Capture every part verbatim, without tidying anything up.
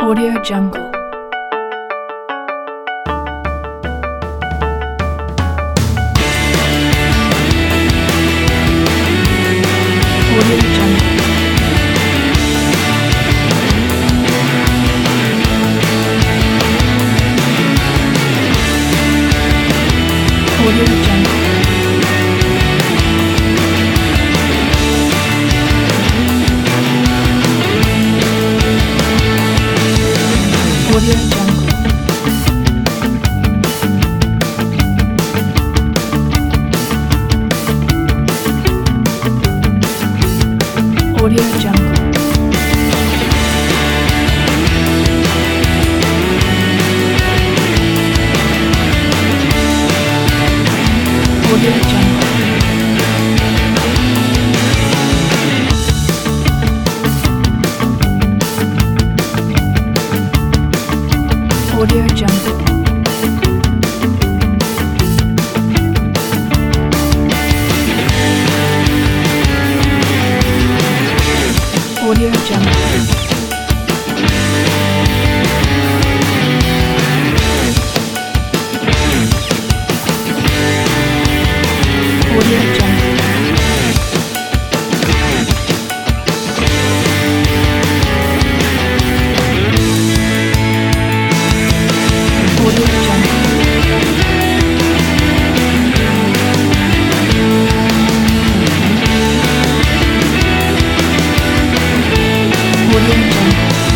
Audio Jungle. Audio Jungle. Audio Jungle. Audio Jungle. Audio Jungle. Audio Jungle. Audio Jungle. Audio Jungle. Audio Jungle. Audio Jungle. Audio Jungle.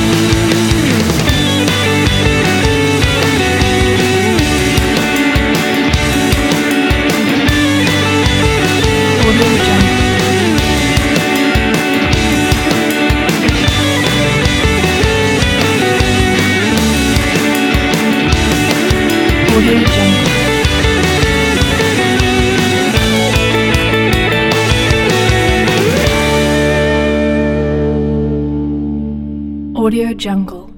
Audio Jungle. Audio Jungle. Audio Jungle.